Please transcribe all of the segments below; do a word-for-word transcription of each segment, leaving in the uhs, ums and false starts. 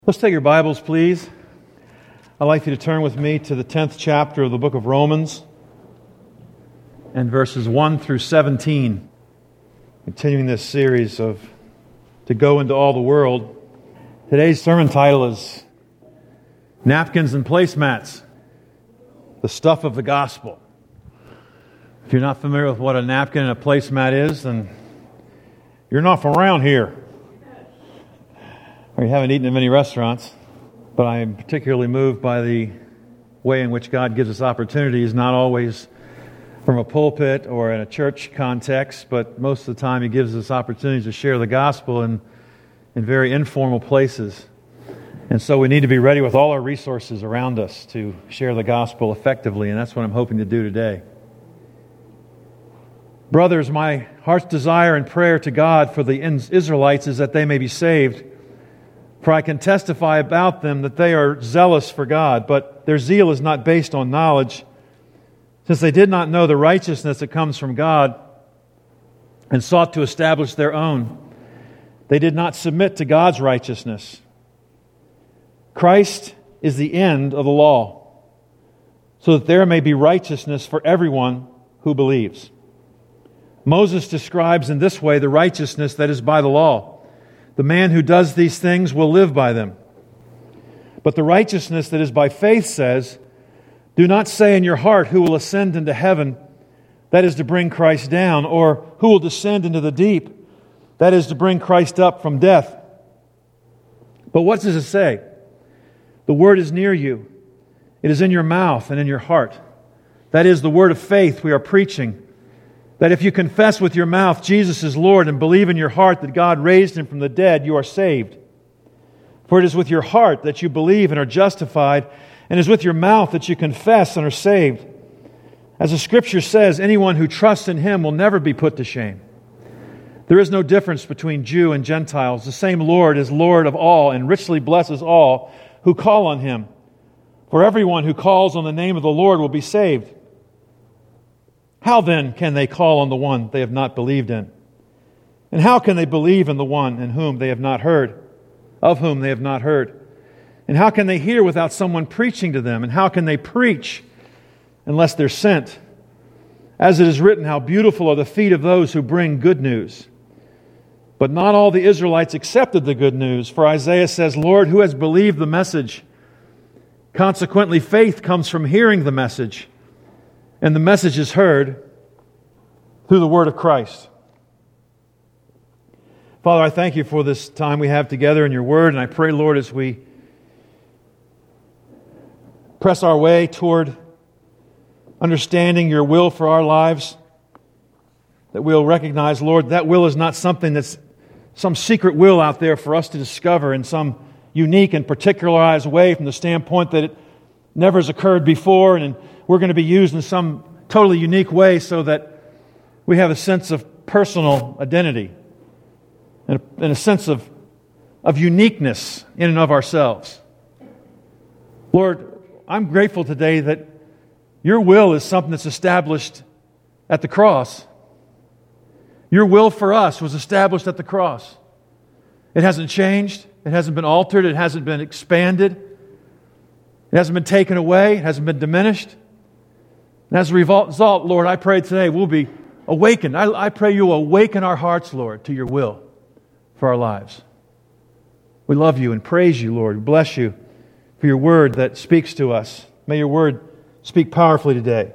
Let's take your Bibles, please. I'd like you to turn with me to the tenth chapter of the book of Romans and verses one through seventeen. Continuing this series of To Go Into All the World. Today's sermon title is Napkins and Placemats, the Stuff of the Gospel. If you're not familiar with what a napkin and a placemat is, then you're not from around here. Or you haven't eaten in many restaurants, but I am particularly moved by the way in which God gives us opportunities, not always from a pulpit or in a church context, but most of the time He gives us opportunities to share the gospel in, in very informal places. And so we need to be ready with all our resources around us to share the gospel effectively, and that's what I'm hoping to do today. Brothers, my heart's desire and prayer to God for the Israelites is that they may be saved. For I can testify about them that they are zealous for God, but their zeal is not based on knowledge, since they did not know the righteousness that comes from God and sought to establish their own. They did not submit to God's righteousness. Christ is the end of the law, so that there may be righteousness for everyone who believes. Moses describes in this way the righteousness that is by the law. The man who does these things will live by them. But the righteousness that is by faith says, do not say in your heart, who will ascend into heaven, that is to bring Christ down, or who will descend into the deep, that is to bring Christ up from death. But what does it say? The word is near you. It is in your mouth and in your heart. That is the word of faith we are preaching. That if you confess with your mouth Jesus is Lord and believe in your heart that God raised Him from the dead, you are saved. For it is with your heart that you believe and are justified, and it is with your mouth that you confess and are saved. As the Scripture says, anyone who trusts in Him will never be put to shame. There is no difference between Jew and Gentiles. The same Lord is Lord of all and richly blesses all who call on Him. For everyone who calls on the name of the Lord will be saved. How then can they call on the one they have not believed in? And how can they believe in the one in whom they have not heard, of whom they have not heard? And how can they hear without someone preaching to them? And how can they preach unless they're sent? As it is written, how beautiful are the feet of those who bring good news. But not all the Israelites accepted the good news, for Isaiah says, Lord, who has believed the message? Consequently, faith comes from hearing the message. And the message is heard through the word of Christ. Father, I thank You for this time we have together in Your word, and I pray, Lord, as we press our way toward understanding Your will for our lives, that we'll recognize, Lord, that will is not something that's some secret will out there for us to discover in some unique and particularized way from the standpoint that it never has occurred before, and we're going to be used in some totally unique way so that we have a sense of personal identity and a, and a sense of, of uniqueness in and of ourselves. Lord, I'm grateful today that Your will is something that's established at the cross. Your will for us was established at the cross. It hasn't changed. It hasn't been altered. It hasn't been expanded. It hasn't been taken away. It hasn't been diminished. And as a result, Lord, I pray today we'll be awakened. I, I pray You'll awaken our hearts, Lord, to Your will for our lives. We love You and praise You, Lord. We bless You for Your word that speaks to us. May Your word speak powerfully today.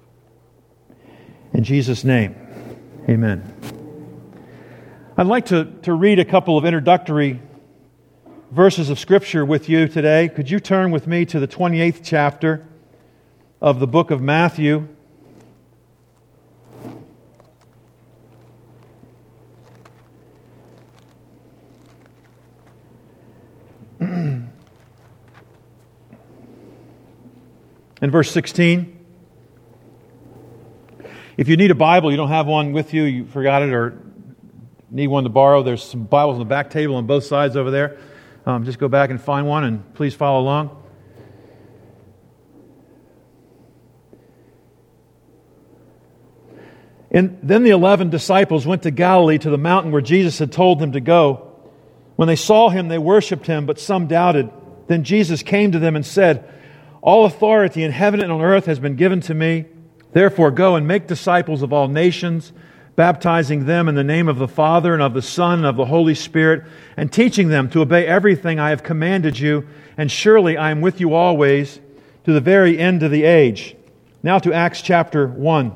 In Jesus' name, amen. I'd like to, to read a couple of introductory verses of Scripture with you today. Could you turn with me to the twenty-eighth chapter of the book of Matthew? In verse sixteen. If you need a Bible, you don't have one with you, you forgot it, or need one to borrow, there's some Bibles on the back table on both sides over there. Um, just go back and find one, and please follow along. And then the eleven disciples went to Galilee, to the mountain where Jesus had told them to go. When they saw him, they worshipped him, but some doubted. Then Jesus came to them and said, "All authority in heaven and on earth has been given to me. Therefore go and make disciples of all nations, baptizing them in the name of the Father and of the Son and of the Holy Spirit, and teaching them to obey everything I have commanded you. And surely I am with you always to the very end of the age." Now to Acts chapter one.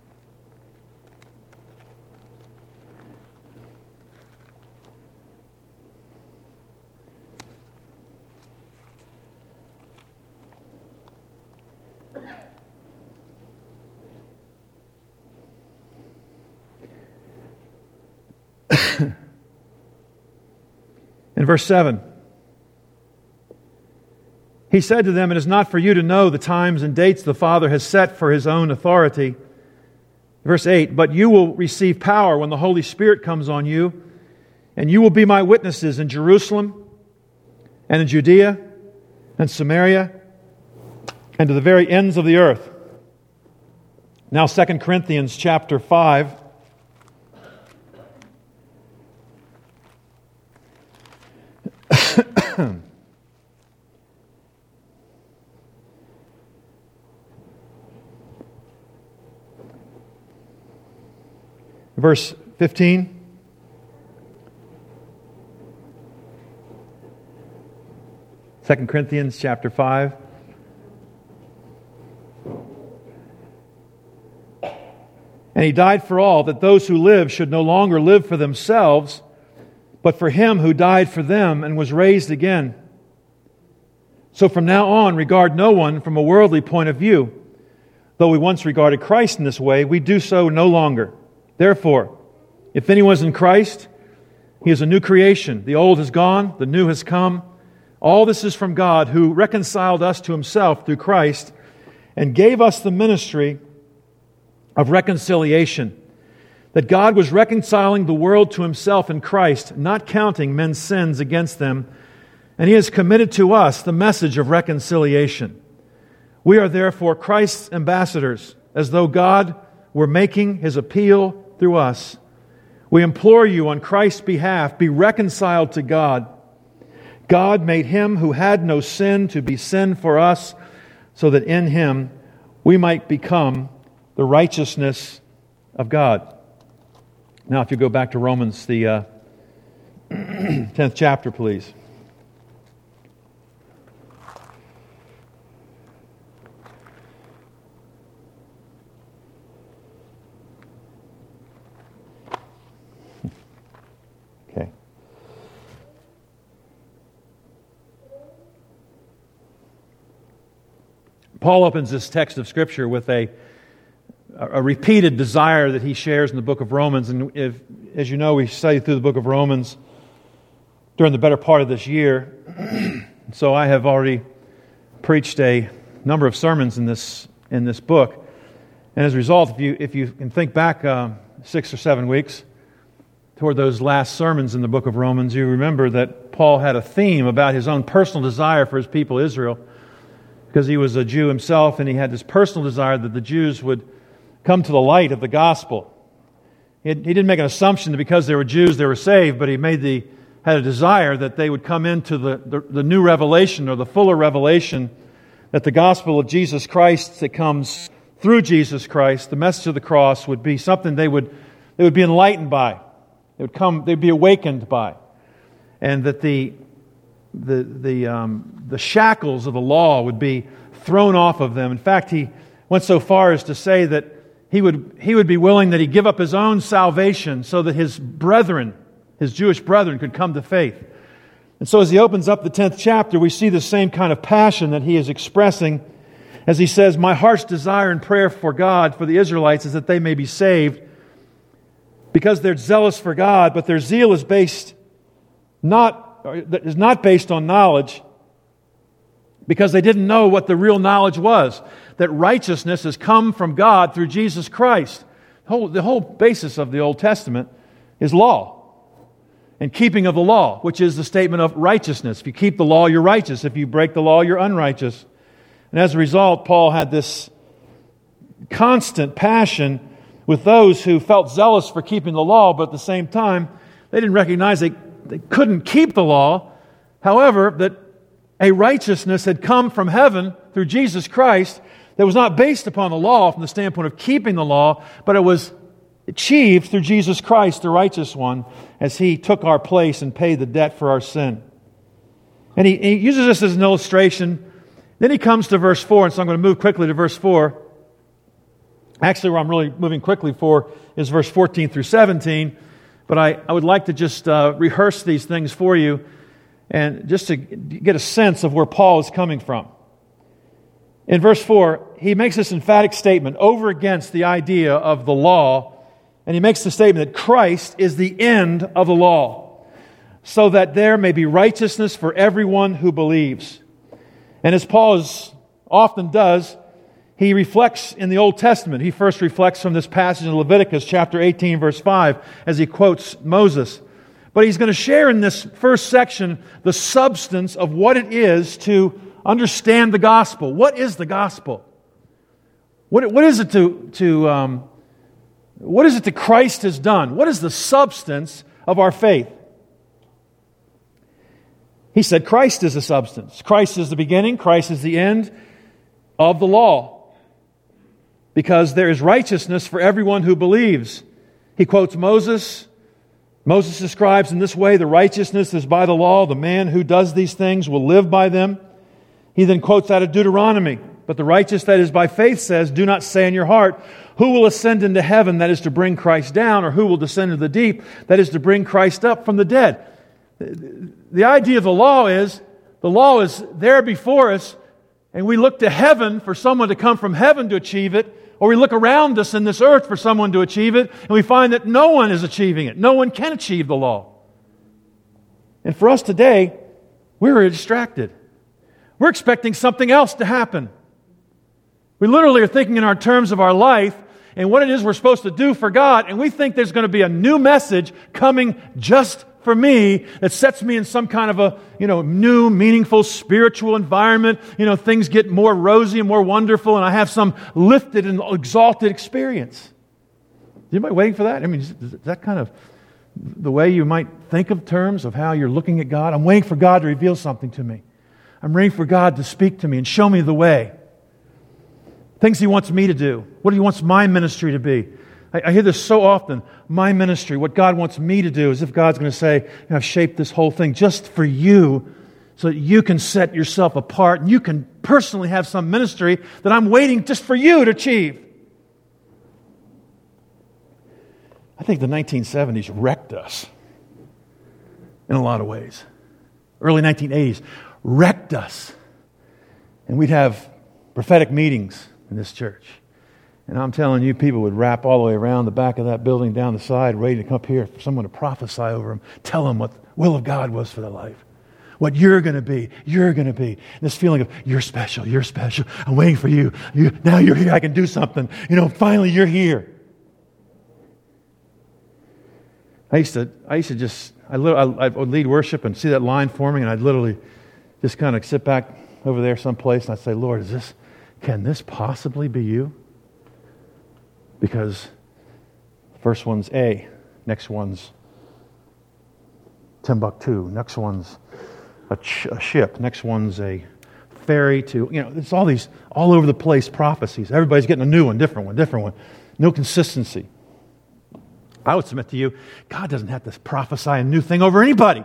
In verse seven, he said to them, "It is not for you to know the times and dates the Father has set for His own authority." Verse eight, "But you will receive power when the Holy Spirit comes on you, and you will be my witnesses in Jerusalem and in Judea and Samaria and to the very ends of the earth." Now Second Corinthians chapter five. Verse fifteen. Second Corinthians chapter five. "And He died for all, that those who live should no longer live for themselves, but for Him who died for them and was raised again. So from now on, regard no one from a worldly point of view. Though we once regarded Christ in this way, we do so no longer. Therefore, if anyone is in Christ, he is a new creation. The old has gone, the new has come. All this is from God, who reconciled us to Himself through Christ and gave us the ministry of reconciliation. That God was reconciling the world to Himself in Christ, not counting men's sins against them, and He has committed to us the message of reconciliation. We are therefore Christ's ambassadors, as though God were making His appeal through us. We implore you on Christ's behalf, be reconciled to God. God made Him who had no sin to be sin for us, so that in Him we might become the righteousness of God." Now, if you go back to Romans, the uh, tenth chapter, please. Okay. Paul opens this text of Scripture with a a repeated desire that he shares in the book of Romans. And if, as you know, we studied through the book of Romans during the better part of this year. So I have already preached a number of sermons in this in this book. And as a result, if you if you can think back uh, six or seven weeks toward those last sermons in the book of Romans, you remember that Paul had a theme about his own personal desire for his people Israel, because he was a Jew himself, and he had this personal desire that the Jews would come to the light of the gospel. He, he didn't make an assumption that because they were Jews they were saved, but he made the had a desire that they would come into the, the, the new revelation, or the fuller revelation, that the gospel of Jesus Christ that comes through Jesus Christ, the message of the cross, would be something they would they would be enlightened by. They would come. They'd be awakened by, and that the the the um, the shackles of the law would be thrown off of them. In fact, he went so far as to say that He would, he would be willing that he give up his own salvation so that his brethren, his Jewish brethren, could come to faith. And so as he opens up the tenth chapter, we see the same kind of passion that he is expressing as he says, "My heart's desire and prayer for God, for the Israelites, is that they may be saved, because they're zealous for God, but their zeal is based not, is not based on knowledge, because they didn't know what the real knowledge was, that righteousness has come from God through Jesus Christ." The whole, the whole basis of the Old Testament is law and keeping of the law, which is the statement of righteousness. If you keep the law, you're righteous. If you break the law, you're unrighteous. And as a result, Paul had this constant passion with those who felt zealous for keeping the law, but at the same time, they didn't recognize that they couldn't keep the law. However, that a righteousness had come from heaven through Jesus Christ that was not based upon the law from the standpoint of keeping the law, but it was achieved through Jesus Christ, the righteous one, as He took our place and paid the debt for our sin. And he, he uses this as an illustration. Then he comes to verse four, and so I'm going to move quickly to verse four. Actually, where I'm really moving quickly for is verse fourteen through seventeen. But I, I would like to just uh, rehearse these things for you and just to get a sense of where Paul is coming from. In verse four, he makes this emphatic statement over against the idea of the law, and he makes the statement that Christ is the end of the law, so that there may be righteousness for everyone who believes. And as Paul is, often does, he reflects in the Old Testament. He first reflects from this passage in Leviticus chapter eighteen, verse five, as he quotes Moses. But he's going to share in this first section the substance of what it is to understand the gospel. What is the gospel? What, what is it to, to um, what is it that Christ has done? What is the substance of our faith? He said Christ is the substance. Christ is the beginning. Christ is the end of the law. Because there is righteousness for everyone who believes. He quotes Moses. Moses describes in this way, the righteousness is by the law. The man who does these things will live by them. He then quotes out of Deuteronomy. But the righteous that is by faith says, do not say in your heart, who will ascend into heaven, that is to bring Christ down, or who will descend into the deep, that is to bring Christ up from the dead. The idea of the law is, the law is there before us, and we look to heaven for someone to come from heaven to achieve it, or we look around us in this earth for someone to achieve it, and we find that no one is achieving it. No one can achieve the law. And for us today, we're distracted. We're expecting something else to happen. We literally are thinking in our terms of our life and what it is we're supposed to do for God, and we think there's going to be a new message coming just for me that sets me in some kind of a, you know, new, meaningful, spiritual environment. You know, things get more rosy and more wonderful, and I have some lifted and exalted experience. Is anybody waiting for that? I mean, is that kind of the way you might think of terms of how you're looking at God? I'm waiting for God to reveal something to me. I'm waiting for God to speak to me and show me the way. Things He wants me to do. What He wants my ministry to be. I, I hear this so often. My ministry, what God wants me to do, as if God's going to say, you know, I've shaped this whole thing just for you so that you can set yourself apart and you can personally have some ministry that I'm waiting just for you to achieve. I think the nineteen seventies wrecked us in a lot of ways. Early nineteen eighties wrecked us. And we'd have prophetic meetings in this church. And I'm telling you, people would wrap all the way around the back of that building, down the side, ready to come up here for someone to prophesy over them, tell them what the will of God was for their life. What you're going to be, you're going to be. And this feeling of, you're special, you're special. I'm waiting for you. you. Now you're here, I can do something. You know, finally you're here. I used to, I used to just, I, I, I would lead worship and see that line forming, and I'd literally just kind of sit back over there someplace and I'd say, Lord, is this, can this possibly be you? Because first one's A, next one's Timbuktu, next one's a, ch- a ship, next one's a ferry to, you know, it's all these all over the place prophecies. Everybody's getting a new one, different one, different one. No consistency. I would submit to you, God doesn't have to prophesy a new thing over anybody.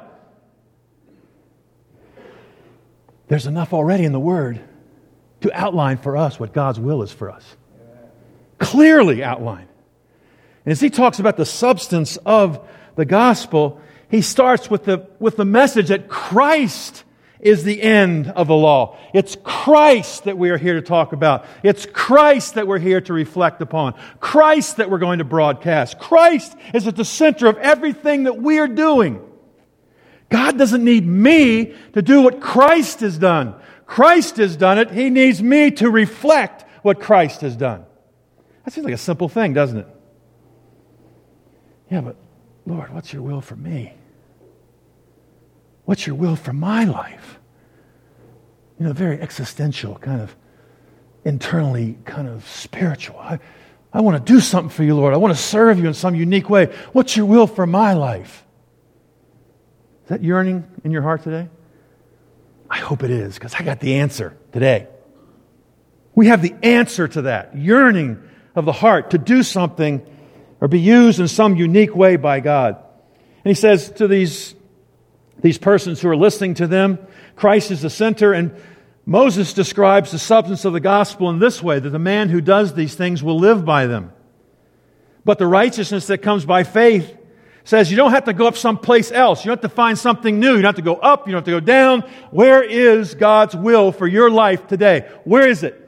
There's enough already in the Word to outline for us what God's will is for us. Clearly outlined. And as he talks about the substance of the gospel, he starts with the, with the message that Christ is the end of the law. It's Christ that we are here to talk about. It's Christ that we're here to reflect upon. Christ that we're going to broadcast. Christ is at the center of everything that we are doing. God doesn't need me to do what Christ has done. Christ has done it. He needs me to reflect what Christ has done. That seems like a simple thing, doesn't it? Yeah, but Lord, what's your will for me? What's your will for my life? You know, very existential, kind of internally kind of spiritual. I, I want to do something for you, Lord. I want to serve you in some unique way. What's your will for my life? Is that yearning in your heart today? I hope it is, because I got the answer today. We have the answer to that yearning of the heart to do something or be used in some unique way by God. And he says to these, these persons who are listening to them, Christ is the center, and Moses describes the substance of the gospel in this way, that the man who does these things will live by them. But the righteousness that comes by faith says you don't have to go up someplace else. You don't have to find something new. You don't have to go up. You don't have to go down. Where is God's will for your life today? Where is it?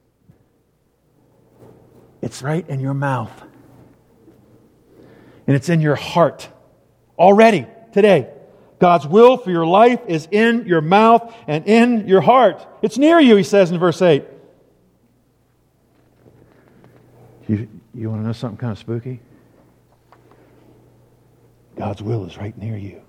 It's right in your mouth. And it's in your heart. Already, today. God's will for your life is in your mouth and in your heart. It's near you, he says in verse eight. You, you want to know something kind of spooky? God's will is right near you.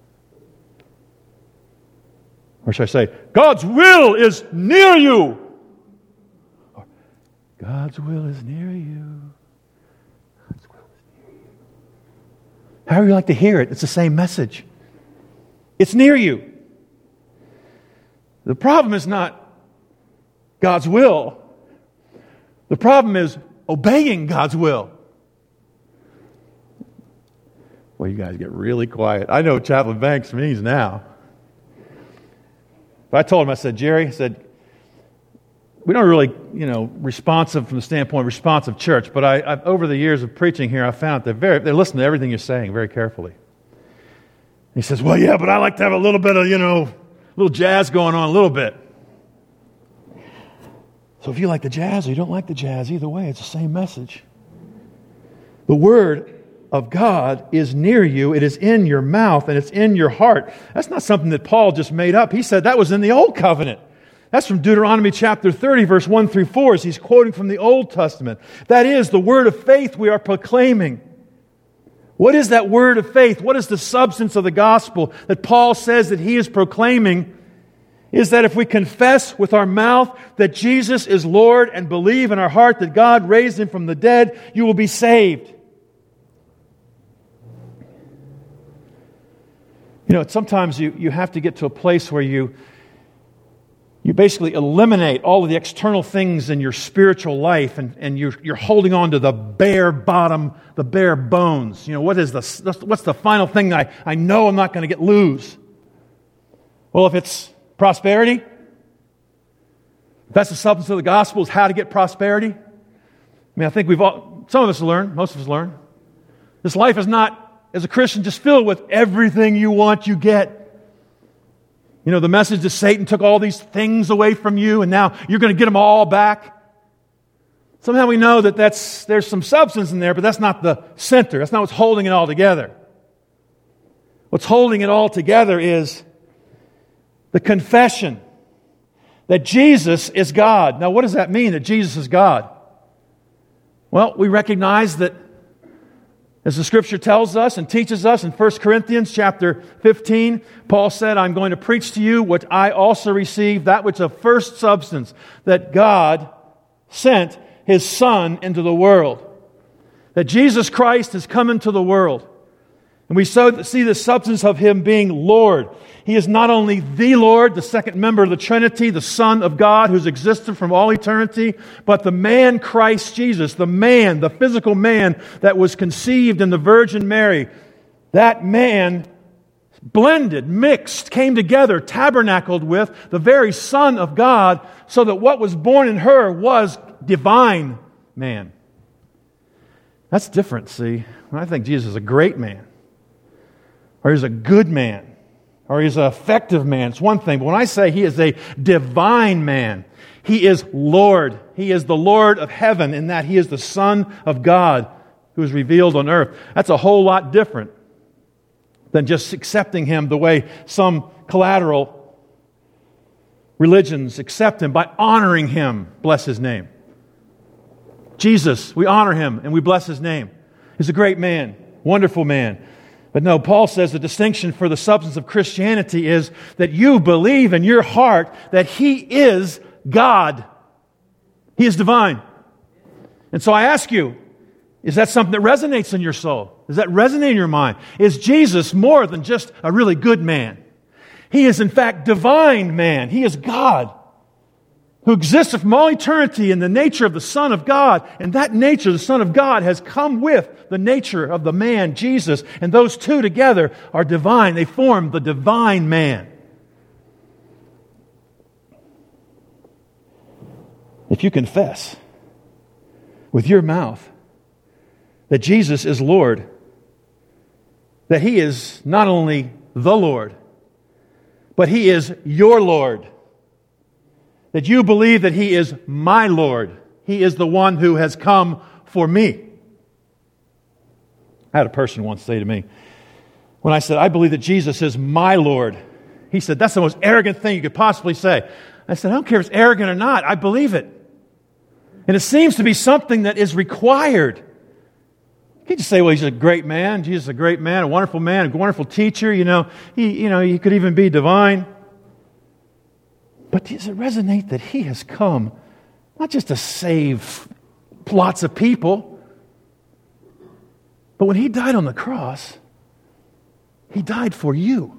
Or should I say, God's will is near you. Or, God's will is near you. God's will is near you. However you like to hear it, it's the same message. It's near you. The problem is not God's will. The problem is obeying God's will. Well, you guys get really quiet. I know what Chaplain Banks means now. But I told him, I said, Jerry, I said, we don't really, you know, responsive from the standpoint of responsive church, but I, I've, over the years of preaching here, I found they're very, they listen to everything you're saying very carefully. He says, well, yeah, but I like to have a little bit of, you know, a little jazz going on a little bit. So if you like the jazz or you don't like the jazz, either way, it's the same message. The Word of God is near you. It is in your mouth and it's in your heart. That's not something that Paul just made up. He said that was in the Old Covenant. That's from Deuteronomy chapter thirty, verse one through four, as he's quoting from the Old Testament. That is the word of faith we are proclaiming. What is that word of faith? What is the substance of the gospel that Paul says that he is proclaiming? Is that if we confess with our mouth that Jesus is Lord and believe in our heart that God raised Him from the dead, you will be saved. You know, sometimes you, you have to get to a place where you You basically eliminate all of the external things in your spiritual life, and, and you're, you're holding on to the bare bottom, the bare bones. You know, what is the, what's the final thing I, I know I'm not going to get lose? Well, if it's prosperity, if that's the substance of the gospel, is how to get prosperity. I mean, I think we've all, some of us learn, most of us learn. This life is not, as a Christian, just filled with everything you want, you get. You know, the message that Satan took all these things away from you and now you're going to get them all back. Somehow we know that that's, there's some substance in there, but that's not the center. That's not what's holding it all together. What's holding it all together is the confession that Jesus is God. Now, what does that mean, that Jesus is God? Well, we recognize that, as the Scripture tells us and teaches us in First Corinthians chapter fifteen, Paul said, I'm going to preach to you what I also received, that which of first substance, that God sent His Son into the world. That Jesus Christ has come into the world. And we so see the substance of Him being Lord. He is not only the Lord, the second member of the Trinity, the Son of God who's existed from all eternity, but the man Christ Jesus, the man, the physical man that was conceived in the Virgin Mary. That man blended, mixed, came together, tabernacled with the very Son of God, so that what was born in her was divine man. That's different, see. I think Jesus is a great man, or He's a good man, or He's an effective man. It's one thing. But when I say He is a divine man, He is Lord. He is the Lord of heaven in that He is the Son of God who is revealed on earth. That's a whole lot different than just accepting Him the way some collateral religions accept Him, by honoring Him. Bless His name. Jesus, we honor Him and we bless His name. He's a great man, wonderful man. But no, Paul says the distinction for the substance of Christianity is that you believe in your heart that He is God. He is divine. And so I ask you, Is that something that resonates in your soul? Does that resonate in your mind? Is Jesus more than just a really good man? He is in fact divine man. He is God who existed from all eternity in the nature of the Son of God. And that nature, the Son of God, has come with the nature of the man, Jesus. And those two together are divine. They form the divine man. If you confess with your mouth that Jesus is Lord, that He is not only the Lord, but He is your Lord, that you believe that He is my Lord, He is the one who has come for me. I had a person once say to me, when I said, I believe that Jesus is my Lord, he said, that's the most arrogant thing you could possibly say. I said, I don't care if it's arrogant or not, I believe it. And it seems to be something that is required. You can't just say, well, he's a great man, Jesus is a great man, a wonderful man, a wonderful teacher, you know, he, you know, he could even be divine. But does it resonate that He has come not just to save lots of people, but when He died on the cross, He died for you.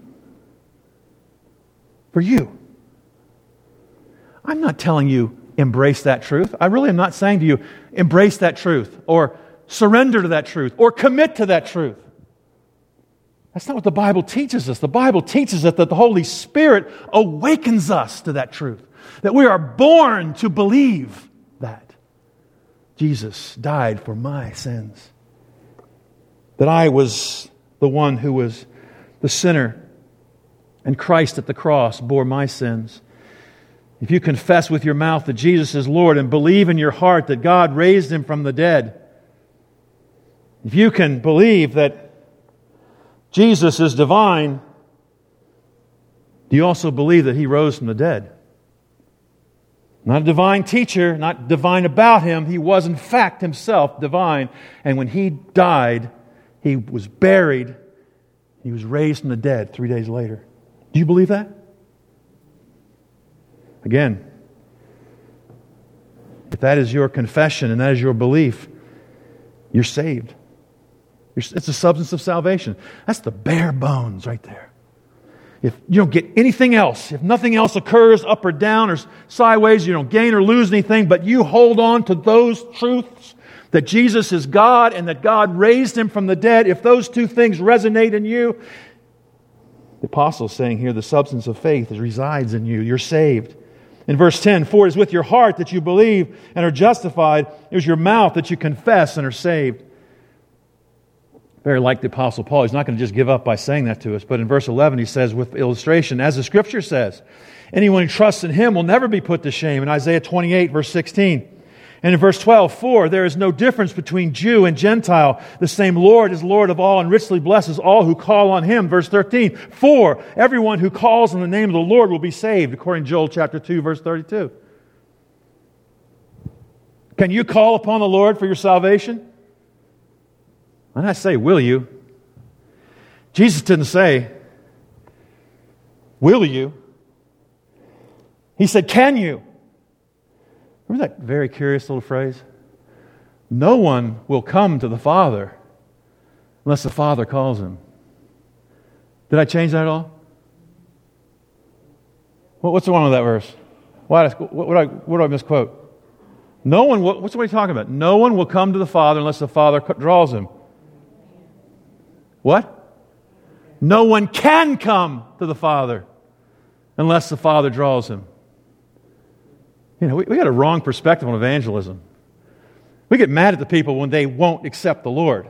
For you. I'm not telling you embrace that truth. I really am not saying to you embrace that truth or surrender to that truth or commit to that truth. That's not what the Bible teaches us. The Bible teaches us that the Holy Spirit awakens us to that truth. That we are born to believe that Jesus died for my sins. That I was the one who was the sinner and Christ at the cross bore my sins. If you confess with your mouth that Jesus is Lord and believe in your heart that God raised Him from the dead, if you can believe that Jesus is divine, do you also believe that He rose from the dead? Not a divine teacher, not divine about Him. He was in fact Himself divine. And when He died, He was buried. He was raised from the dead three days later. Do you believe that? Again, if that is your confession and that is your belief, you're saved. It's the substance of salvation. That's the bare bones right there. If you don't get anything else, if nothing else occurs up or down or sideways, you don't gain or lose anything, but you hold on to those truths that Jesus is God and that God raised Him from the dead, if those two things resonate in you, the apostle is saying here the substance of faith resides in you. You're saved. In verse ten, for it is with your heart that you believe and are justified. It is your mouth that you confess and are saved. Very like the Apostle Paul. He's not going to just give up by saying that to us. But in verse eleven he says with illustration, as the Scripture says, anyone who trusts in Him will never be put to shame. In Isaiah twenty-eight verse sixteen. And in verse twelve, for there is no difference between Jew and Gentile. The same Lord is Lord of all and richly blesses all who call on Him. Verse thirteen, for everyone who calls on the name of the Lord will be saved, according to Joel chapter two, verse thirty-two. Can you call upon the Lord for your salvation? And I say, will you? Jesus didn't say, will you? He said, can you? Remember that very curious little phrase? No one will come to the Father unless the Father calls him. Did I change that at all? What's wrong with that verse? Why, what did I, what did I misquote? No one will, what's what are you talking about? No one will come to the Father unless the Father draws him. What? No one can come to the Father unless the Father draws him. You know, we, we got a wrong perspective on evangelism. We get mad at the people when they won't accept the Lord.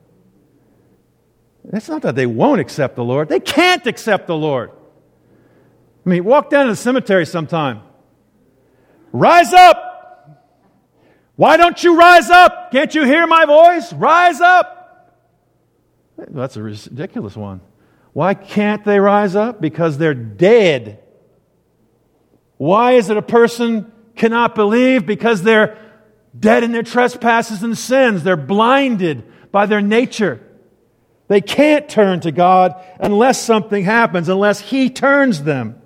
It's not that they won't accept the Lord. They can't accept the Lord. I mean, walk down to the cemetery sometime. Rise up! Why don't you rise up? Can't you hear my voice? Rise up! That's a ridiculous one. Why can't they rise up? Because they're dead. Why is it a person cannot believe? Because they're dead in their trespasses and sins. They're blinded by their nature. They can't turn to God unless something happens, unless He turns them.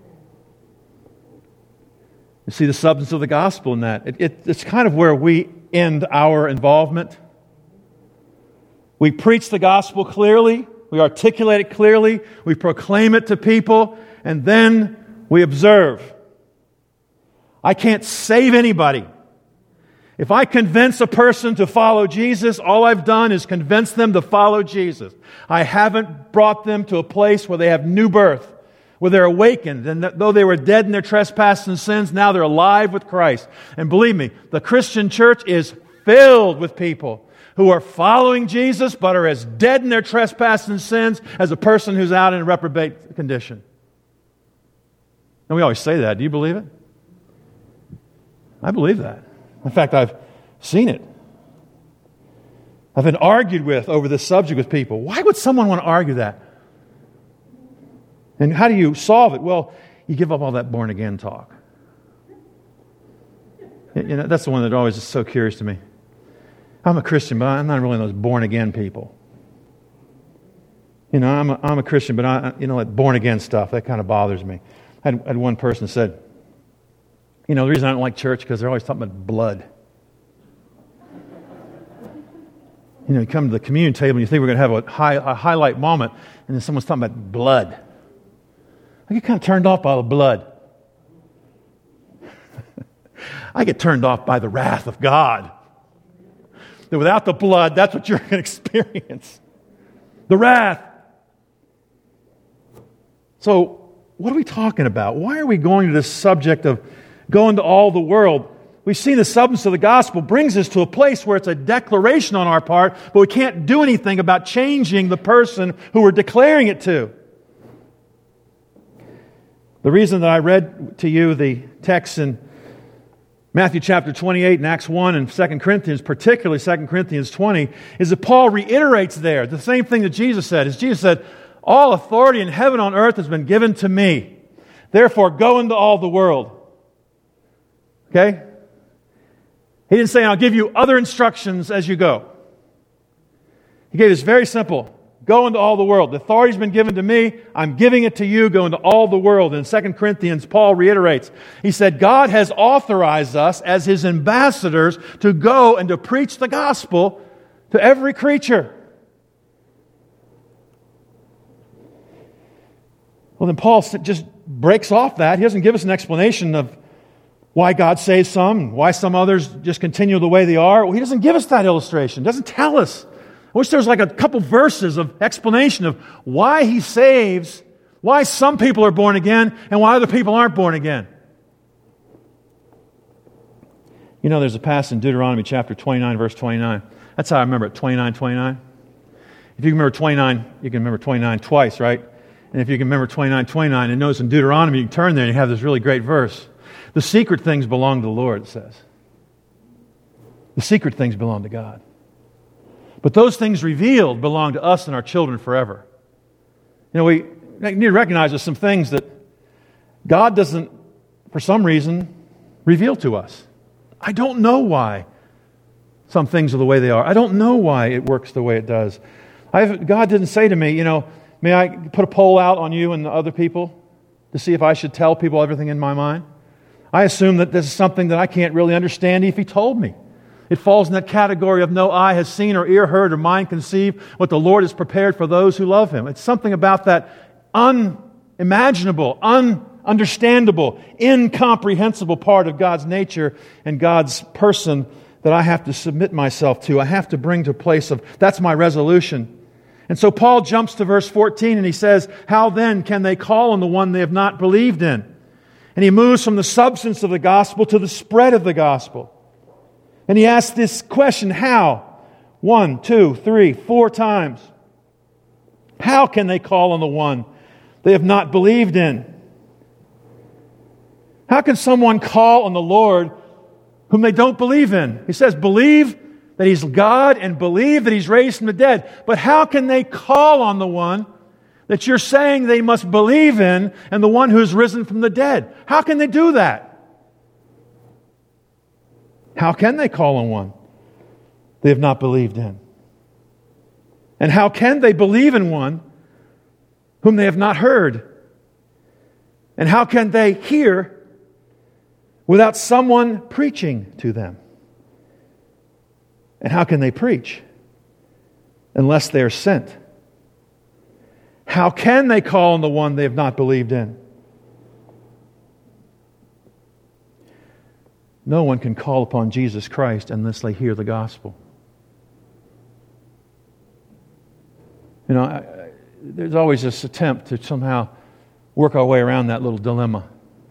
You see the substance of the gospel in that. It, it, it's kind of where we end our involvement. We preach the gospel clearly, we articulate it clearly, we proclaim it to people, and then we observe. I can't save anybody. If I convince a person to follow Jesus, all I've done is convince them to follow Jesus. I haven't brought them to a place where they have new birth, where they're awakened, and though they were dead in their trespasses and sins, now they're alive with Christ. And believe me, the Christian church is filled with people who are following Jesus, but are as dead in their trespasses and sins as a person who's out in a reprobate condition. And we always say that. Do you believe it? I believe that. In fact, I've seen it. I've been argued with over this subject with people. Why would someone want to argue that? And how do you solve it? Well, you give up all that born-again talk. You know, that's the one that always is so curious to me. I'm a Christian, but I'm not really those born-again people. You know, I'm a, I'm a Christian, but I, you know, like born-again stuff, that kind of bothers me. I had, I had one person said, you know, the reason I don't like church is because they're always talking about blood. You know, you come to the communion table and you think we're going to have a, high, a highlight moment, and then someone's talking about blood. I get kind of turned off by the blood. I get turned off by the wrath of God. That without the blood, that's what you're going to experience. The wrath. So, what are we talking about? Why are we going to this subject of going to all the world? We've seen the substance of the gospel brings us to a place where it's a declaration on our part, but we can't do anything about changing the person who we're declaring it to. The reason that I read to you the text in Matthew chapter twenty-eight and Acts one and Second Corinthians, particularly Second Corinthians twenty, is that Paul reiterates there the same thing that Jesus said. As Jesus said, all authority in heaven and on earth has been given to me. Therefore, go into all the world. Okay? He didn't say, I'll give you other instructions as you go. He gave this very simple. Go into all the world. The authority's been given to me. I'm giving it to you. Go into all the world. In Second Corinthians, Paul reiterates. He said, God has authorized us as His ambassadors to go and to preach the gospel to every creature. Well, then Paul just breaks off that. He doesn't give us an explanation of why God saves some, why some others just continue the way they are. Well, he doesn't give us that illustration. He doesn't tell us. I wish there was like a couple verses of explanation of why He saves, why some people are born again, and why other people aren't born again. You know, there's a passage in Deuteronomy chapter twenty-nine, verse twenty-nine. That's how I remember it, twenty-nine, twenty-nine. If you can remember twenty-nine, you can remember twenty-nine twice, right? And if you can remember twenty-nine, twenty-nine, and notice in Deuteronomy, you can turn there and you have this really great verse. The secret things belong to the Lord, it says. The secret things belong to God. But those things revealed belong to us and our children forever. You know, we need to recognize there's some things that God doesn't, for some reason, reveal to us. I don't know why some things are the way they are. I don't know why it works the way it does. I've, God didn't say to me, you know, may I put a poll out on you and the other people to see if I should tell people everything in my mind? I assume that this is something that I can't really understand if He told me. It falls in that category of no eye has seen or ear heard or mind conceived what the Lord has prepared for those who love Him. It's something about that unimaginable, ununderstandable, incomprehensible part of God's nature and God's person that I have to submit myself to. I have to bring to a place of, that's my resolution. And so Paul jumps to verse fourteen and he says, how then can they call on the one they have not believed in? And he moves from the substance of the gospel to the spread of the gospel. And he asks this question, how? One, two, three, four times. How can they call on the one they have not believed in? How can someone call on the Lord whom they don't believe in? He says, believe that He's God and believe that He's raised from the dead. But how can they call on the one that you're saying they must believe in and the one who's risen from the dead? How can they do that? How can they call on one they have not believed in? And how can they believe in one whom they have not heard? And how can they hear without someone preaching to them? And how can they preach unless they are sent? How can they call on the one they have not believed in? No one can call upon Jesus Christ unless they hear the gospel. You know, I, I, there's always this attempt to somehow work our way around that little dilemma.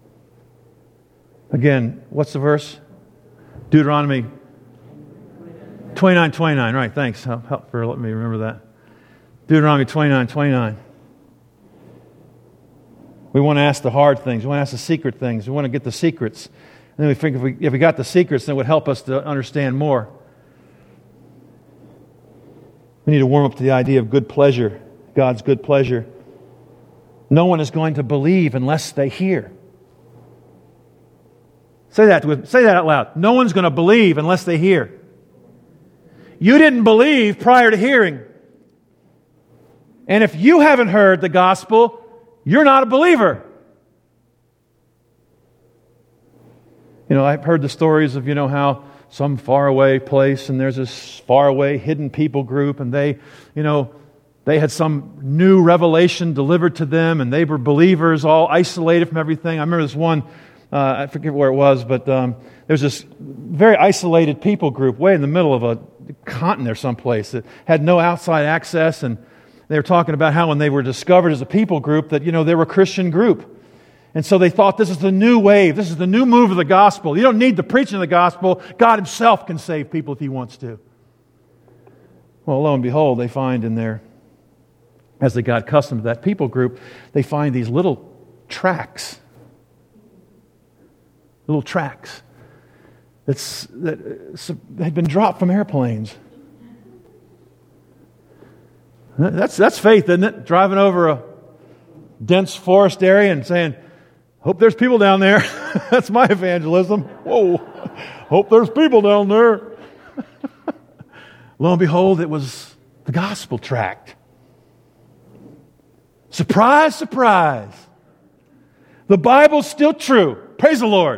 Again, what's the verse? Deuteronomy twenty-nine twenty-nine. Right, thanks. Help, help for letting me remember that. Deuteronomy twenty-nine twenty-nine. We want to ask the hard things. We want to ask the secret things. We want to get the secrets. And then we think if we, if we got the secrets, then it would help us to understand more. We need to warm up to the idea of good pleasure, God's good pleasure. No one is going to believe unless they hear. Say that with, say that out loud. No one's going to believe unless they hear. You didn't believe prior to hearing. And if you haven't heard the gospel, you're not a believer. You know, I've heard the stories of, you know, how some faraway place and there's this faraway hidden people group and they, you know, they had some new revelation delivered to them and they were believers all isolated from everything. I remember this one, uh, I forget where it was, but um, there was this very isolated people group way in the middle of a continent or someplace that had no outside access, and they were talking about how when they were discovered as a people group that, you know, they were a Christian group. And so they thought this is the new wave. This is the new move of the gospel. You don't need the preaching of the gospel. God Himself can save people if He wants to. Well, lo and behold, they find in their, as they got accustomed to that people group, they find these little tracts. Little tracts that's, that had been dropped from airplanes. That's, that's faith, isn't it? Driving over a dense forest area and saying, hope there's people down there. That's my evangelism. Whoa. Hope there's people down there. Lo and behold, it was the gospel tract. Surprise, surprise. The Bible's still true. Praise the Lord.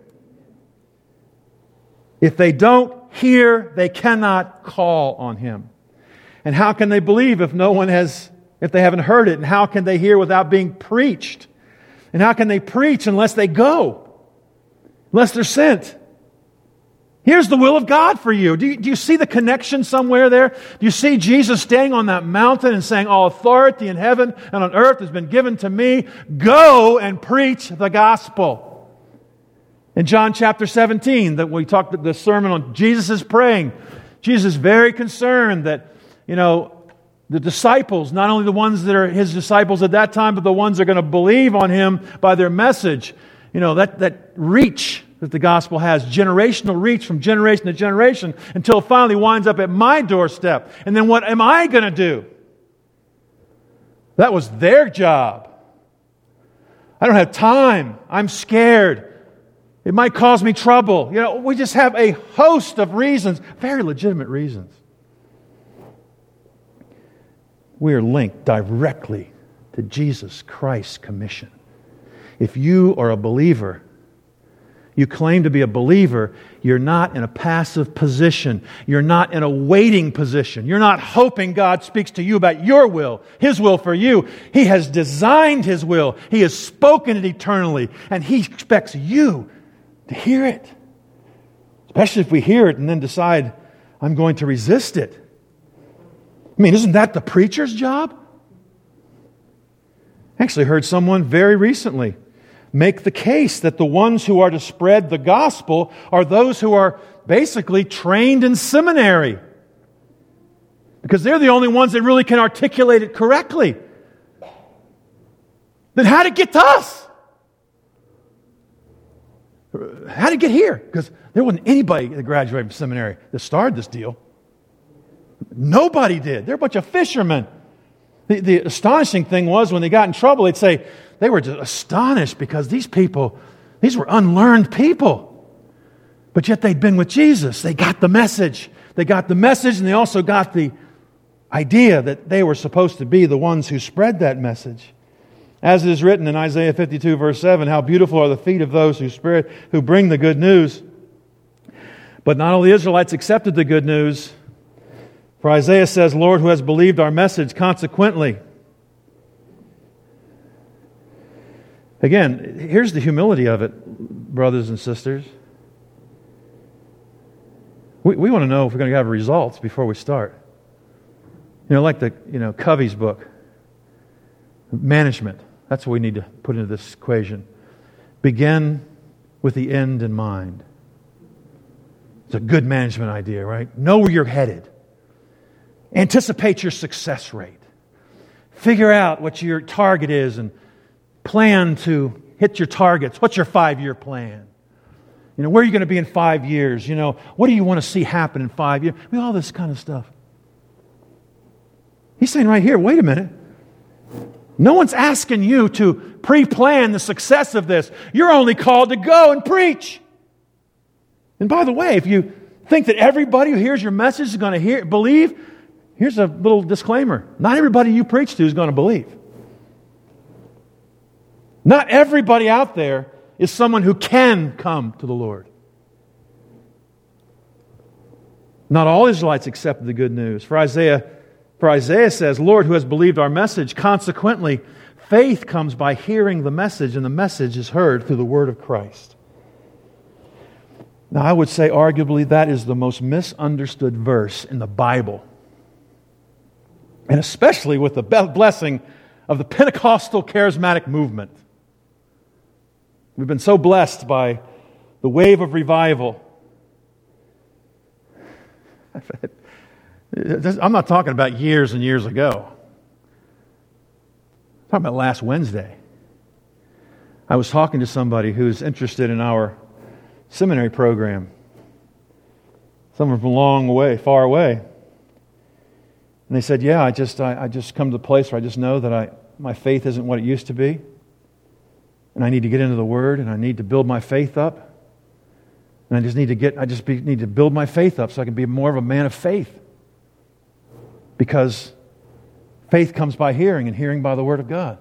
If they don't hear, they cannot call on Him. And how can they believe if no one has, if they haven't heard it? And how can they hear without being preached? And how can they preach unless they go? Unless they're sent? Here's the will of God for you. Do you, do you see the connection somewhere there? Do you see Jesus standing on that mountain and saying, all authority in heaven and on earth has been given to me. Go and preach the gospel. In John chapter seventeen, that we talked the sermon on Jesus is praying. Jesus is very concerned that, you know, the disciples, not only the ones that are His disciples at that time, but the ones that are going to believe on Him by their message, you know, that, that reach that the gospel has, generational reach from generation to generation, until it finally winds up at my doorstep. And then what am I going to do? That was their job. I don't have time. I'm scared. It might cause me trouble. You know, we just have a host of reasons, very legitimate reasons. We are linked directly to Jesus Christ's commission. If you are a believer, you claim to be a believer, you're not in a passive position. You're not in a waiting position. You're not hoping God speaks to you about your will, His will for you. He has designed His will. He has spoken it eternally, and He expects you to hear it. Especially if we hear it and then decide, I'm going to resist it. I mean, isn't that the preacher's job? I actually heard someone very recently make the case that the ones who are to spread the gospel are those who are basically trained in seminary. Because they're the only ones that really can articulate it correctly. Then how did it get to us? How did it get here? Because there wasn't anybody that graduated from seminary that started this deal. Nobody did. They're a bunch of fishermen. The, the astonishing thing was when they got in trouble, they'd say they were just astonished because these people, these were unlearned people. But yet they'd been with Jesus. They got the message. They got the message, and they also got the idea that they were supposed to be the ones who spread that message. As it is written in Isaiah fifty-two, verse seven, how beautiful are the feet of those who spread, who bring the good news. But not all the Israelites accepted the good news. For Isaiah says, Lord, who has believed our message, consequently. Again, here's the humility of it, brothers and sisters. We, we want to know if we're going to have results before we start. You know, like the, you know, Covey's book, management. That's what we need to put into this equation. Begin with the end in mind. It's a good management idea, right? Know where you're headed. Anticipate your success rate. Figure out what your target is and plan to hit your targets. What's your five-year plan? You know, where are you going to be in five years? You know, what do you want to see happen in five years? I mean, all this kind of stuff. He's saying right here, wait a minute. No one's asking you to pre-plan the success of this. You're only called to go and preach. And by the way, if you think that everybody who hears your message is going to hear, believe, here's a little disclaimer. Not everybody you preach to is going to believe. Not everybody out there is someone who can come to the Lord. Not all Israelites accepted the good news. For Isaiah, for Isaiah says, Lord, who has believed our message, consequently, faith comes by hearing the message, and the message is heard through the word of Christ. Now, I would say arguably that is the most misunderstood verse in the Bible. And especially with the blessing of the Pentecostal charismatic movement. We've been so blessed by the wave of revival. I'm not talking about years and years ago. I'm talking about last Wednesday. I was talking to somebody who's interested in our seminary program. Some from a long way, far away. And they said, yeah, I just I, I just come to the place where I just know that I my faith isn't what it used to be. And I need to get into the Word, and I need to build my faith up. And I just need to get I just be, need to build my faith up so I can be more of a man of faith. Because faith comes by hearing, and hearing by the Word of God.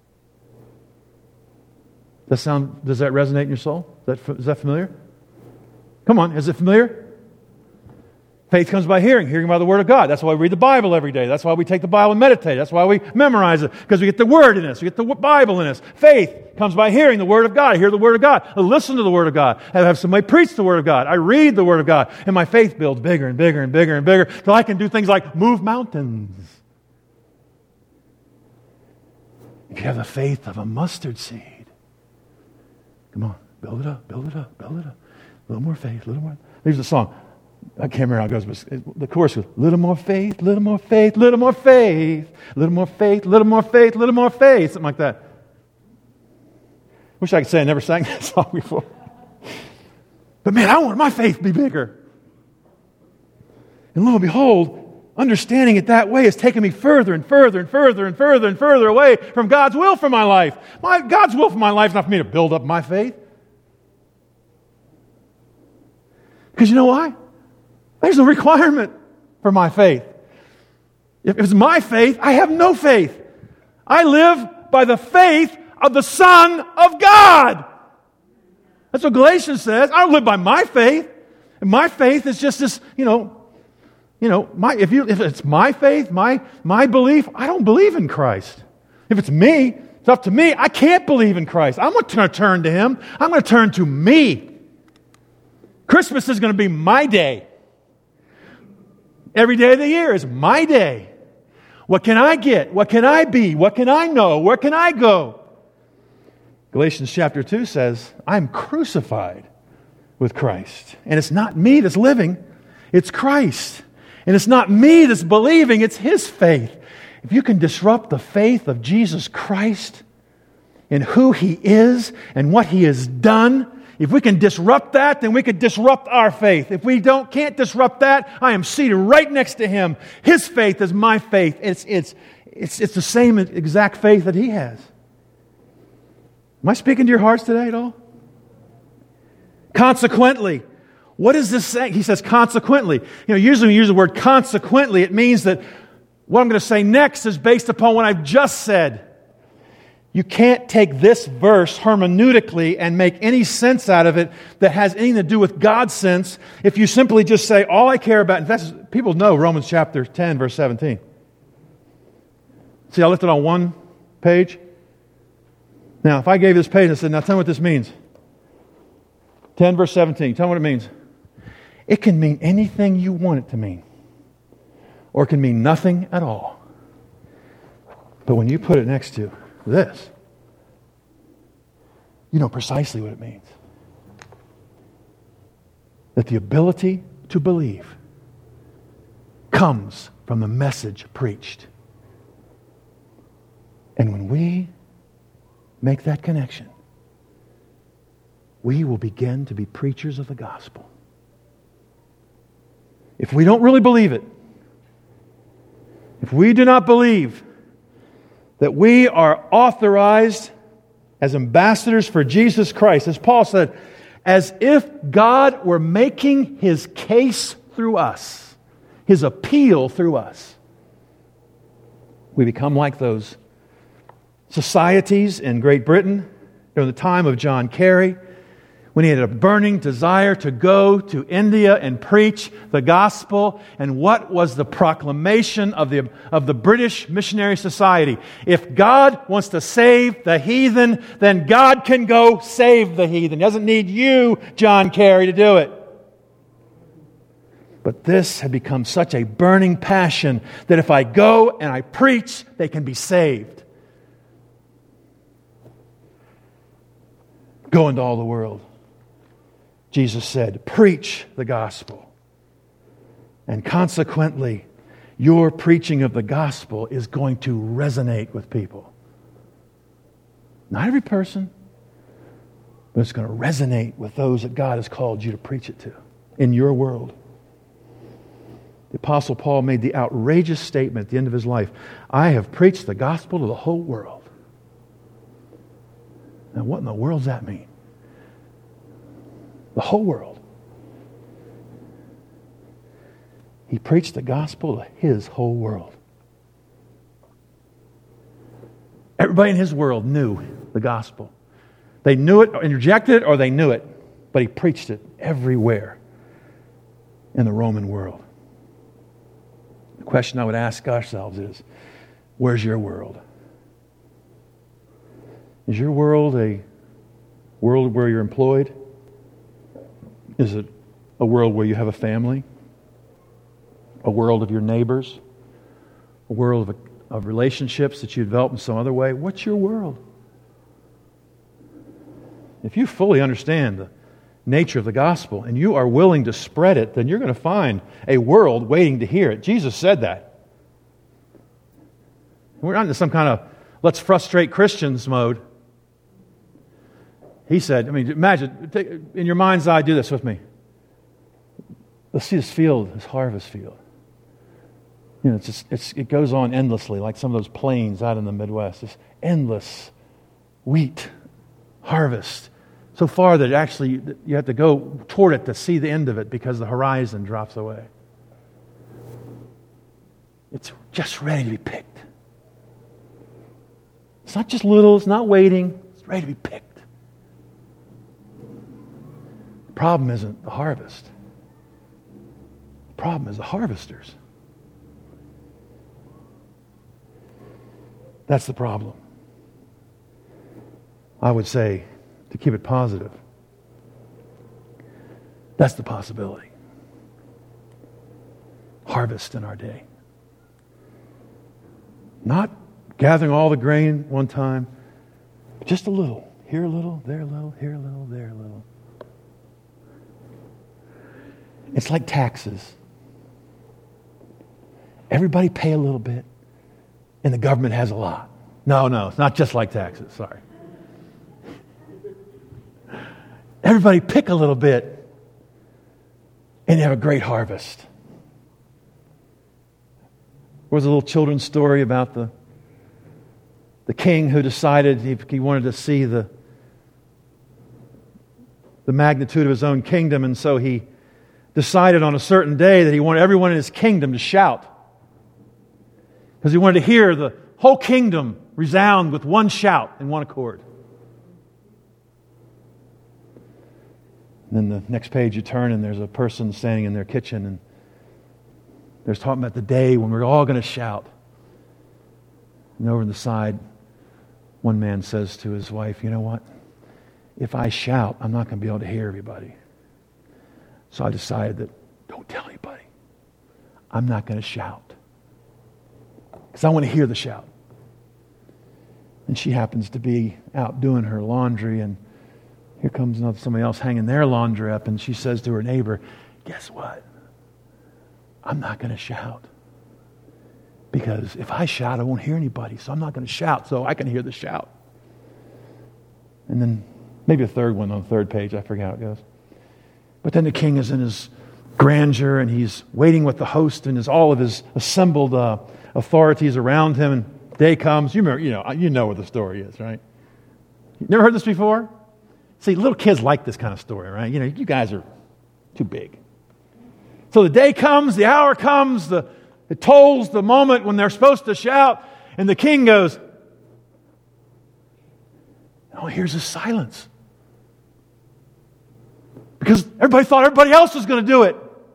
Does that sound, does that resonate in your soul? Is that, is that familiar? Come on, is it familiar? Faith comes by hearing, hearing by the Word of God. That's why we read the Bible every day. That's why we take the Bible and meditate. That's why we memorize it, because we get the Word in us. We get the Bible in us. Faith comes by hearing the Word of God. I hear the Word of God. I listen to the Word of God. I have somebody preach the Word of God. I read the Word of God. And my faith builds bigger and bigger and bigger and bigger till I can do things like move mountains. If you have the faith of a mustard seed, come on, build it up, build it up, build it up. A little more faith, a little more. There's a song. I can't remember how it goes, but the chorus goes, little more faith, little more faith, little more faith, little more faith, little more faith, little more faith, something like that. Wish I could say I never sang that song before. But man, I want my faith to be bigger. And lo and behold, understanding it that way has taken me further and further and further and further and further away from God's will for my life. My, God's will for my life is not for me to build up my faith. Because you know why? There's no requirement for my faith. If it's my faith, I have no faith. I live by the faith of the Son of God. That's what Galatians says. I don't live by my faith. And my faith is just this, you know, you know, my if you if it's my faith, my my belief, I don't believe in Christ. If it's me, it's up to me. I can't believe in Christ. I'm going to turn to Him. I'm going to turn to me. Christmas is going to be my day. Every day of the year is my day. What can I get? What can I be? What can I know? Where can I go? Galatians chapter two says, I'm crucified with Christ. And it's not me that's living, it's Christ. And it's not me that's believing, it's His faith. If you can disrupt the faith of Jesus Christ in who He is and what He has done, if we can disrupt that, then we can disrupt our faith. If we don't, can't disrupt that, I am seated right next to Him. His faith is my faith. It's, it's, it's, it's the same exact faith that He has. Am I speaking to your hearts today at all? Consequently, what is this saying? He says consequently. You know, usually when we use the word consequently, it means that what I'm going to say next is based upon what I've just said. You can't take this verse hermeneutically and make any sense out of it that has anything to do with God's sense if you simply just say, all I care about, and that's, people know Romans chapter ten, verse seventeen. See, I left it on one page. Now, if I gave this page and said, now tell me what this means. ten, verse seventeen. Tell me what it means. It can mean anything you want it to mean. Or it can mean nothing at all. But when you put it next to this, you know precisely what it means. That the ability to believe comes from the message preached. And when we make that connection, we will begin to be preachers of the gospel. If we don't really believe it, if we do not believe that we are authorized as ambassadors for Jesus Christ, as Paul said, as if God were making His case through us, His appeal through us, we become like those societies in Great Britain during the time of John Kerry, when he had a burning desire to go to India and preach the gospel. And what was the proclamation of the, of the British Missionary Society? If God wants to save the heathen, then God can go save the heathen. He doesn't need you, John Kerry, to do it. But this had become such a burning passion that if I go and I preach, they can be saved. Go into all the world. Jesus said, preach the gospel. And consequently, your preaching of the gospel is going to resonate with people. Not every person, but it's going to resonate with those that God has called you to preach it to in your world. The Apostle Paul made the outrageous statement at the end of his life, I have preached the gospel to the whole world. Now, what in the world does that mean? The whole world. He preached the gospel to his whole world. Everybody in his world knew the gospel. They knew it, and rejected it, or they knew it. But he preached it everywhere in the Roman world. The question I would ask ourselves is, where's your world? Is your world a world where you're employed? Is it a world where you have a family? A world of your neighbors? A world of, of relationships that you develop in some other way? What's your world? If you fully understand the nature of the gospel and you are willing to spread it, then you're going to find a world waiting to hear it. Jesus said that. We're not in some kind of let's frustrate Christians mode. He said, I mean, imagine, take, in your mind's eye, do this with me. Let's see this field, this harvest field. You know, it's just, it's, it goes on endlessly, like some of those plains out in the Midwest. This endless wheat harvest. So far that actually you have to go toward it to see the end of it because the horizon drops away. It's just ready to be picked. It's not just little, it's not waiting, it's ready to be picked. The problem isn't the harvest. The problem is the harvesters. That's the problem. I would say, to keep it positive, that's the possibility. Harvest in our day. Not gathering all the grain one time, but just a little. Here a little, there a little, here a little, there a little. It's like taxes. Everybody pay a little bit, and the government has a lot. No, no, it's not just like taxes, sorry. Everybody pick a little bit, and you have a great harvest. There was a little children's story about the, the king who decided he, he wanted to see the, the magnitude of his own kingdom, and so he decided on a certain day that he wanted everyone in his kingdom to shout. Because he wanted to hear the whole kingdom resound with one shout in one accord. And then the next page you turn and there's a person standing in their kitchen and they're talking about the day when we're all going to shout. And over on the side, one man says to his wife, you know what? If I shout, I'm not going to be able to hear everybody. So I decided that don't tell anybody. I'm not going to shout. Because I want to hear the shout. And she happens to be out doing her laundry, and here comes another, somebody else hanging their laundry up, and she says to her neighbor, guess what? I'm not going to shout. Because if I shout, I won't hear anybody. So I'm not going to shout so I can hear the shout. And then maybe a third one on the third page. I forget how it goes. But then the king is in his grandeur and he's waiting with the host and his, all of his assembled uh, authorities around him. And day comes. You remember, you know, you know what the story is, right? You never heard this before? See, little kids like this kind of story, right? You know, you guys are too big. So the day comes, the hour comes, the It tolls the moment when they're supposed to shout, and the king goes, oh, here's a silence. Because everybody thought everybody else was going to do it.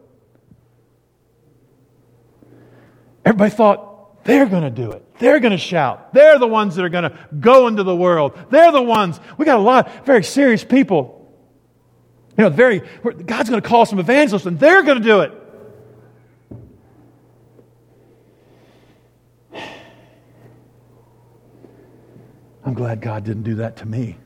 Everybody thought they're going to do it. They're going to shout. They're the ones that are going to go into the world. They're the ones. We got a lot of very serious people. You know, very God's going to call some evangelists, and they're going to do it. I'm glad God didn't do that to me.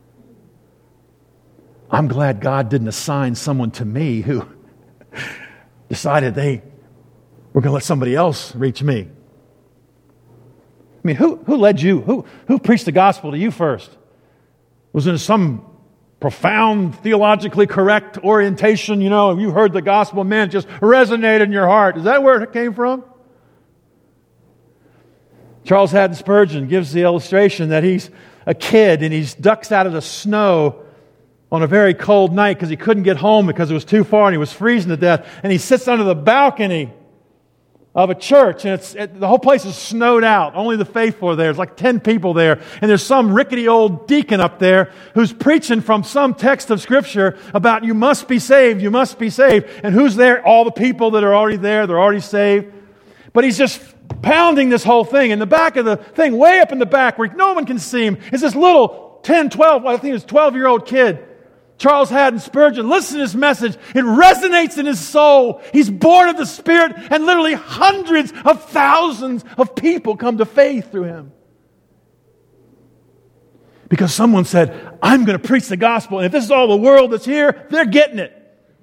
I'm glad God didn't assign someone to me who decided they were going to let somebody else reach me. I mean, who, who led you? Who, who preached the gospel to you first? Was it some profound, theologically correct orientation? You know, you heard the gospel, man, it just resonated in your heart. Is that where it came from? Charles Haddon Spurgeon gives the illustration that he's a kid and he ducks out of the snow on a very cold night because he couldn't get home because it was too far and he was freezing to death. And he sits under the balcony of a church and it's it, the whole place is snowed out. Only the faithful are there. There's like ten people there. And there's some rickety old deacon up there who's preaching from some text of Scripture about you must be saved, you must be saved. And who's there? All the people that are already there. They're already saved. But he's just pounding this whole thing. In the back of the thing, way up in the back where no one can see him, is this little ten, twelve, well, I think it was twelve-year-old kid, Charles Haddon Spurgeon. Listen to this message. It resonates in his soul. He's born of the Spirit, and literally hundreds of thousands of people come to faith through him. Because someone said, I'm going to preach the gospel, and if this is all the world that's here, they're getting it.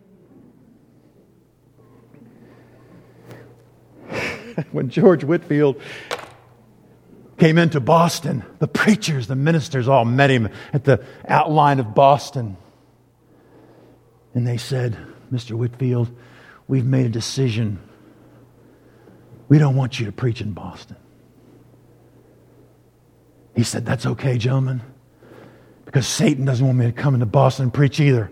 When George Whitefield came into Boston, the preachers, the ministers all met him at the outline of Boston. And they said, Mister Whitefield, we've made a decision. We don't want you to preach in Boston. He said, that's okay, gentlemen, because Satan doesn't want me to come into Boston and preach either.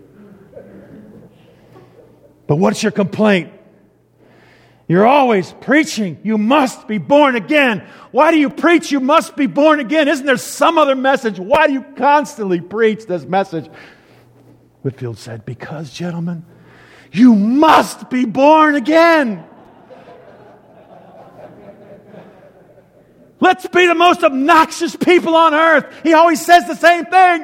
But what's your complaint? You're always preaching, you must be born again. Why do you preach, you must be born again? Isn't there some other message? Why do you constantly preach this message? Whitefield said, because, gentlemen, you must be born again. Let's be the most obnoxious people on earth. He always says the same thing.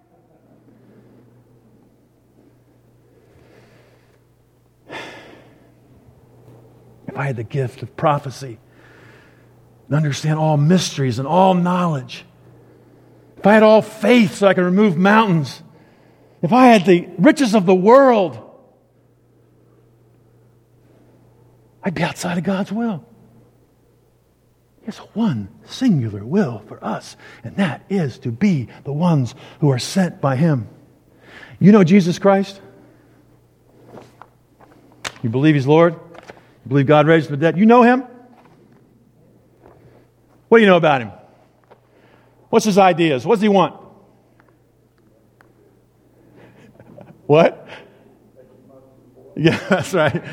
If I had the gift of prophecy and understand all mysteries and all knowledge, if I had all faith so I could remove mountains, if I had the riches of the world, I'd be outside of God's will. He has one singular will for us, and that is to be the ones who are sent by Him. You know Jesus Christ? You believe He's Lord? You believe God raised from the dead? You know Him? What do you know about Him? What's His ideas? What does He want? What? Yeah, that's right.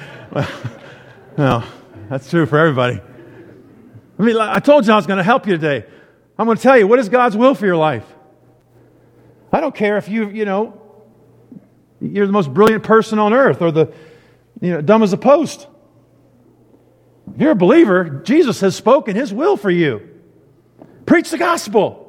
No, that's true for everybody. I mean, I told you I was going to help you today. I'm going to tell you, what is God's will for your life? I don't care if you, you know, you're the most brilliant person on earth or the, you know, dumb as a post. If you're a believer, Jesus has spoken His will for you. Preach the gospel.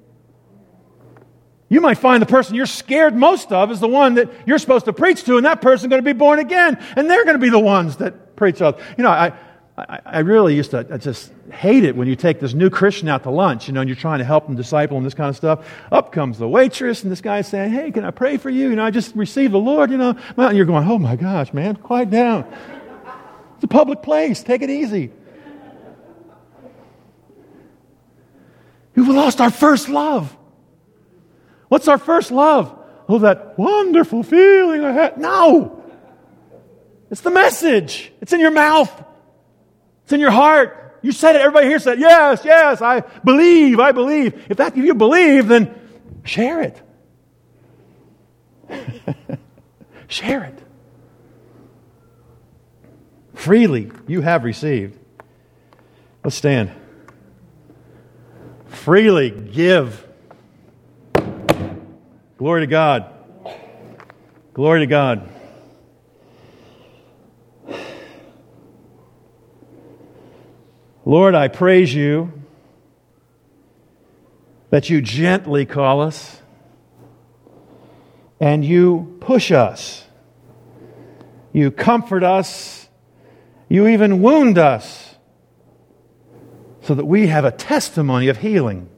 You might find the person you're scared most of is the one that you're supposed to preach to, and that person's going to be born again, and they're going to be the ones that preach others. You know, I, I, I really used to I just hate it when you take this new Christian out to lunch, you know, and you're trying to help them disciple and this kind of stuff. Up comes the waitress, and this guy's saying, "Hey, can I pray for you? You know, I just received the Lord, you know." And you're going, "Oh my gosh, man, quiet down. It's a public place. Take it easy." We've lost our first love. What's our first love? Oh, that wonderful feeling I had. No! It's the message. It's in your mouth. It's in your heart. You said it. Everybody here said, yes, yes, I believe, I believe. If that, if you believe, then share it. Share it. Freely you have received. Let's stand. Freely give. Glory to God. Glory to God. Lord, I praise you that you gently call us and you push us. You comfort us. You even wound us so that we have a testimony of healing.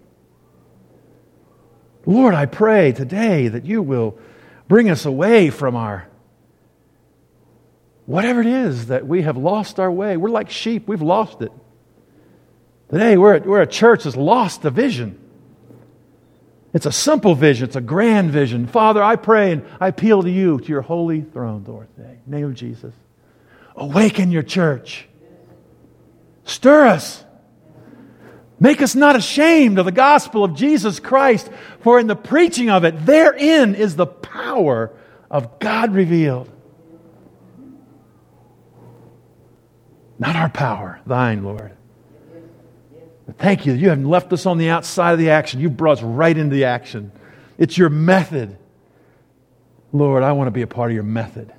Lord, I pray today that you will bring us away from our, whatever it is that we have lost our way. We're like sheep. We've lost it. Today, we're, we're a church that's lost the vision. It's a simple vision. It's a grand vision. Father, I pray and I appeal to you, to your holy throne, Lord, today. In the name of Jesus. Awaken your church. Stir us. Make us not ashamed of the gospel of Jesus Christ, for in the preaching of it, therein is the power of God revealed. Not our power, thine, Lord. But thank you, you haven't left us on the outside of the action. You brought us right into the action. It's your method. Lord, I want to be a part of your method.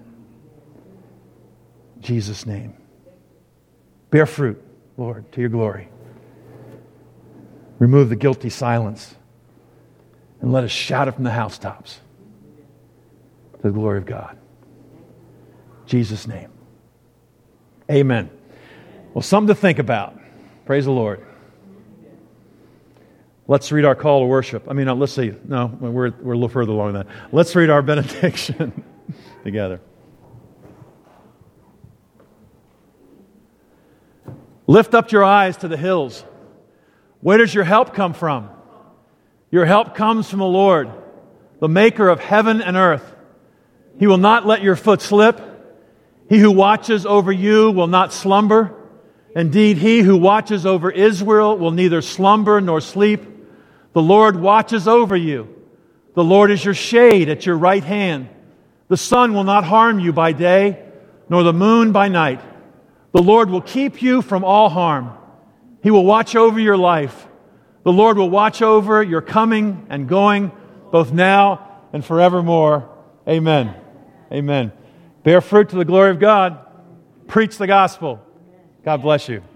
In Jesus' name. Bear fruit, Lord, to your glory. Remove the guilty silence and let us shout it from the housetops to the glory of God. In Jesus' name. Amen. Well, something to think about. Praise the Lord. Let's read our call to worship. I mean, no, let's see. No, we're, we're a little further along than that. Let's read our benediction together. Lift up your eyes to the hills. Where does your help come from? Your help comes from the Lord, the maker of heaven and earth. He will not let your foot slip. He who watches over you will not slumber. Indeed, he who watches over Israel will neither slumber nor sleep. The Lord watches over you. The Lord is your shade at your right hand. The sun will not harm you by day, nor the moon by night. The Lord will keep you from all harm. He will watch over your life. The Lord will watch over your coming and going, both now and forevermore. Amen. Amen. Bear fruit to the glory of God. Preach the gospel. God bless you.